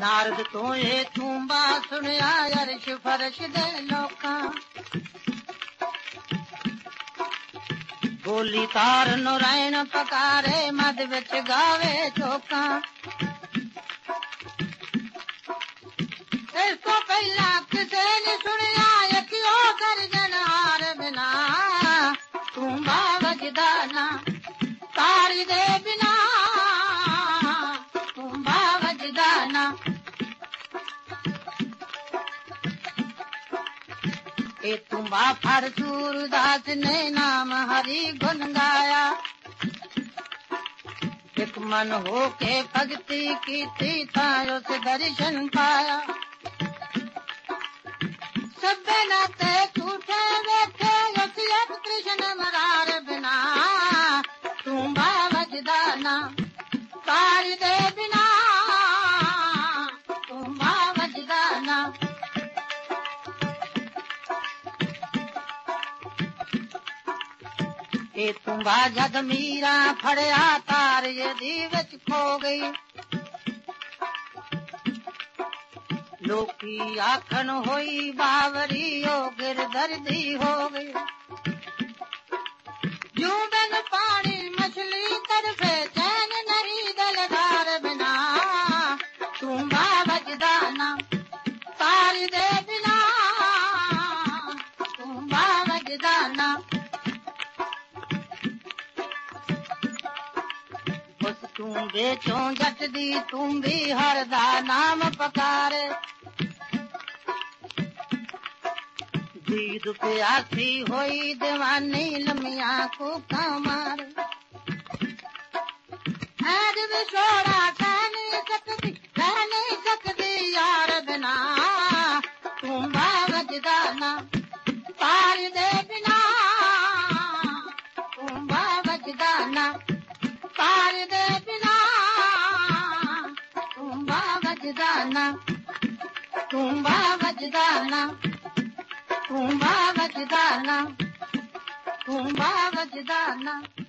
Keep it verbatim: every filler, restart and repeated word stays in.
नारद तो ये तूंबा सुनिया अर्श फर्श दे लोकां बोली तार नारायण पकारे मद विच गावे चोकां इस तो पहला किसे ने सुनिया यकियो गर्जन हार बिना तूंबा वजदा ना तारी दे बिना तूंबा वजदा ना ए तुम्बा फर सूरदास ने नाम हरि गुण गाया एक मन हो के भक्ति की थी तारो से दर्शन पाया सब नाते झूठे बैठे यसियत कृष्ण मरार बिना तुम्बा वजदाना तारी दे बिना तुम्बा वजदाना ए तुम्बा जद मीरा फड़या तार यदि विच खो गई लोकी आखन होई बावरी ओ गिरधर दी हो गई यूं बिन पानी मछली तरफे चैन नहीं दलदार बिना तुम्बा वजदाना तारी दे बिना तुम्बा वजदाना तू बेचो जट दी तुम भी हर दा नाम पकारे दीद प्यासी होई दीवानी लमिया को कमारे ऐद विछोड़ा कह नहीं सकती कह नहीं सकती यार बिना तुम्बा वजदाना तारी दे बिना तुम्बा वजदाना तारी दे बिना तुम्बा वजदाना तुम्बा वजदाना तुम्बा वजदाना तुम्बा वजदाना